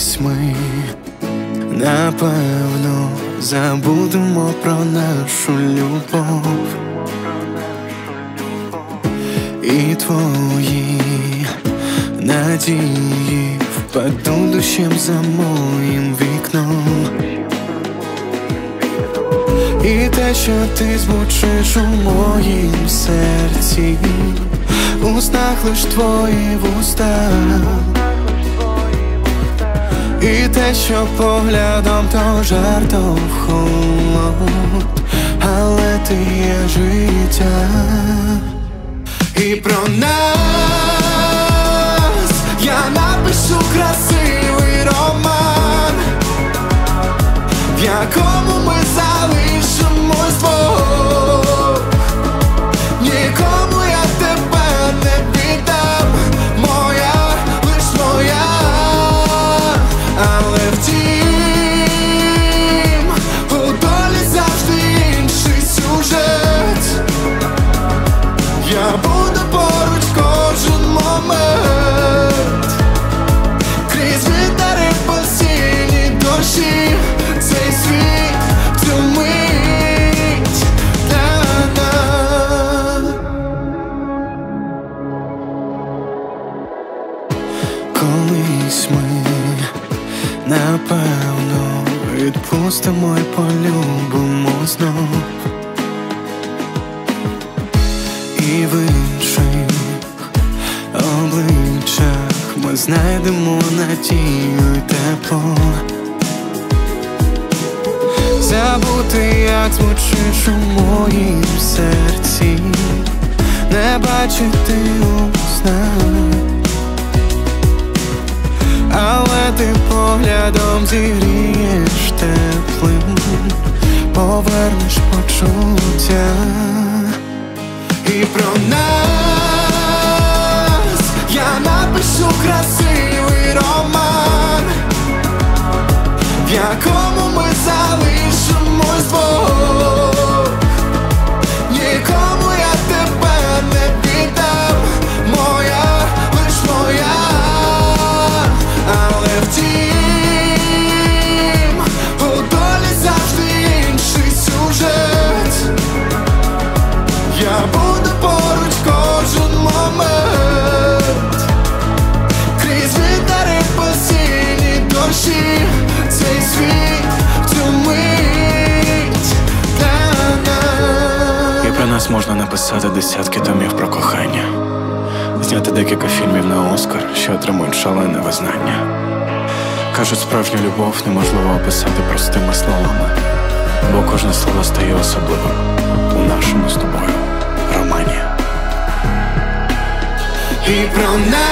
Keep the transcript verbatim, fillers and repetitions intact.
Колись ми, напевно, забудемо про нашу любов. І твої надії впадуть дощем за моїм вікном. І те, що ти звучиш у моїм серці, у снах лиш твої вуста. І те, що поглядом то жар, то холод, але ти є життя. І про нас я напишу красивий роман, в якому ми залишимось двох. Нікому я тебе не віддам, моя, лиш моя. Але втім, у долі завжди інший сюжет. Я буду поруч кожен момент, крізь вітери постійні дощі. Цей світ, цю мить для нас. Колись ми, напевно, відпустимо й полюбимо знов. І в інших обличчях ми знайдемо надію й тепло. Забути, як звучиш у моїм серці, не бачити у снах. Але ти поглядом зігрієш теплим, повернеш почуття. І про нас я напишу красивий роман, в якому ми залишимось двох. Нікому я тебе не віддам, моя, лиш моя. Але втім, у долі завжди інший сюжет. Я буду поруч кожен момент, крізь вітери постійні дощі. Цей світ, цю мить для нас. І про нас можна написати десятки томів про кохання, зняти декілька фільмів на Оскар, що отримують шалене визнання. Кажуть, справжню любов неможливо описати простими словами, бо кожне слово стає особливим у нашому з тобою романі. І про нас